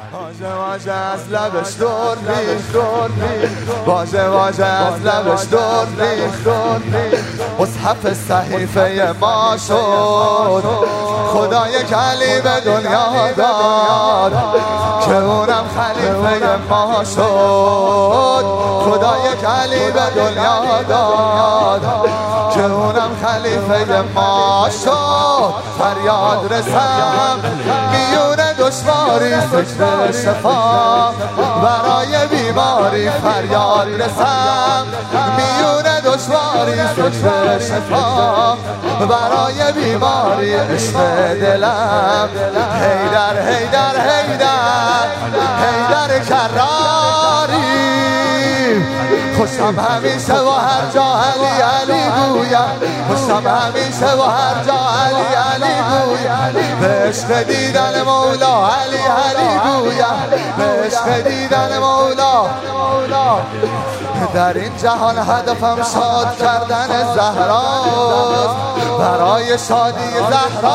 واژه از لبش دور ریخت، واژه از لبش دور ریخت. مصحف صحیفه ما شد، خدا یک علی به دنیا داد که اونم خلیفه ما شد. خدا یک علی به دنیا داد که اونم خلیفه ما شد. فریاد رسم میونه دشواری، فکر شفا برای بیماری. فریاد رسم میونه دشواری، فکر شفا برای بیماری. عشق دلم حیدر حیدر حیدر حیدر کراری. خوشم همیشه و هر جا علی علی گویم، خوشم همیشه و هر جا علی علی گویم. به عشق دیدن مولا علی علی گویم، به عشق دیدن مولا. در این جهان هدفم شاد کردن زهراست، برای شادی زهرا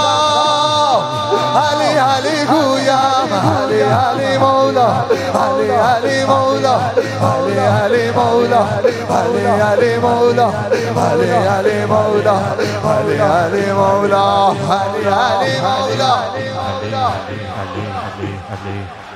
علی علی گویم. علی علی مولا، علی علی مولا، علی علی مولا، علی علی مولا، علی علی مولا، علی علی مولا، علی علی مولا.